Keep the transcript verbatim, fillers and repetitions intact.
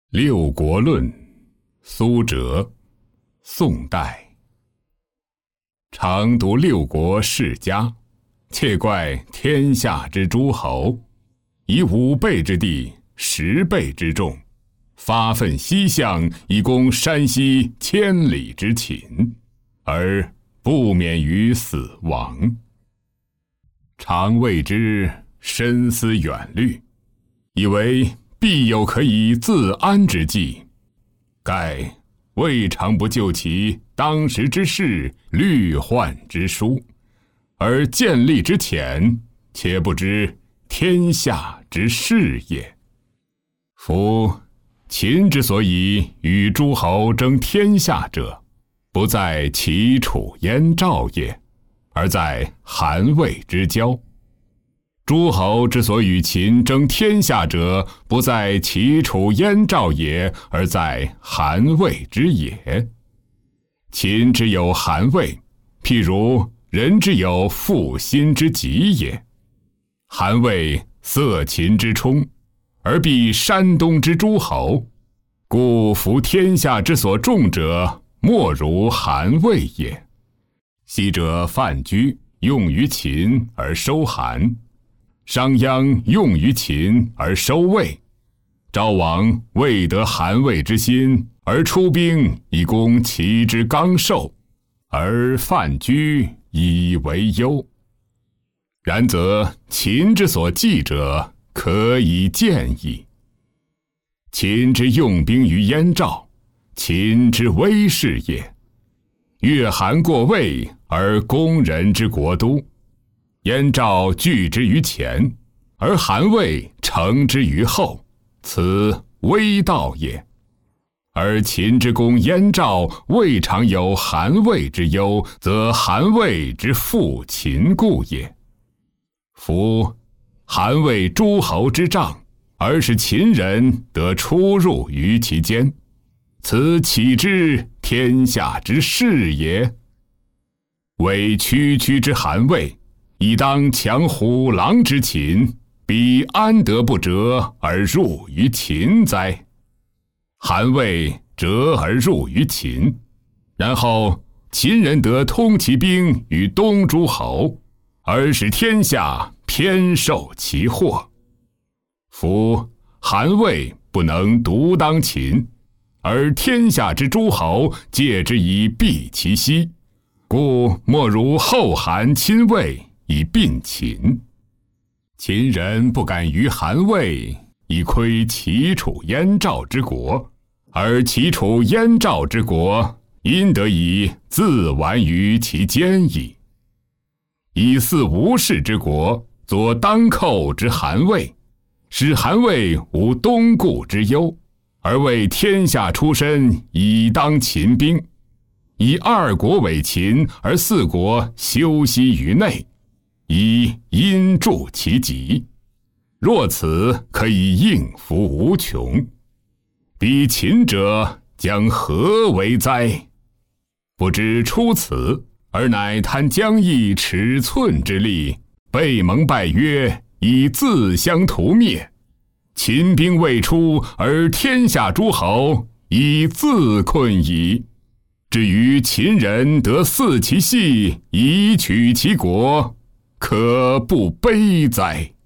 六国论，苏辙，宋代。常读六国世家，窃怪天下之诸侯，以五倍之地，十倍之众，发愤西向，以攻山西千里之秦，而不免于死亡。常谓之深思远虑，以为必有可以自安之计，盖未尝不就其当时之事，虑患之殊，而见利之浅，且不知天下之事也。夫秦之所以与诸侯争天下者，不在齐楚燕赵也，而在韩魏之交。诸侯之所与秦争天下者，不在齐楚燕赵也，而在韩魏之也。秦之有韩魏，譬如人之有负心之疾也。韩魏塞秦之冲，而避山东之诸侯，故服天下之所重者，莫如韩魏也。昔者范雎用于秦而收韩，商鞅用于秦而收魏，昭王未得韩魏之心，而出兵以攻齐之刚授，而范雎以为忧。然则秦之所忌者，可以见矣。秦之用兵于燕赵，秦之威势也。越韩过魏，而攻人之国都，燕赵拒之于前，而韩魏乘之于后，此危道也。而秦之攻燕赵，未尝有韩魏之忧，则韩魏之负秦故也。夫韩魏诸侯之障，而使秦人得出入于其间，此岂知天下之事也？为区区之韩魏，以当强虎狼之秦，彼安得不折而入于秦哉？韩魏折而入于秦，然后秦人得通其兵于东诸侯，而使天下偏受其祸。夫韩魏不能独当秦，而天下之诸侯借之以避其西，故莫如后韩亲魏以并秦。秦人不敢于韩魏，以窥齐楚燕赵之国，而齐楚燕赵之国，因得以自完于其间矣。以四吴氏之国作当寇之韩魏，使韩魏无东顾之忧，而为天下出身以当秦兵。以二国为秦，而四国休息于内，以因助其极。若此，可以应付无穷。彼秦者，将何为哉？不知出此，而乃贪疆域尺寸之力，背盟拜约，以自相屠灭。秦兵未出，而天下诸侯已自困矣。至于秦人得嗣其系，以取其国，可不悲哉？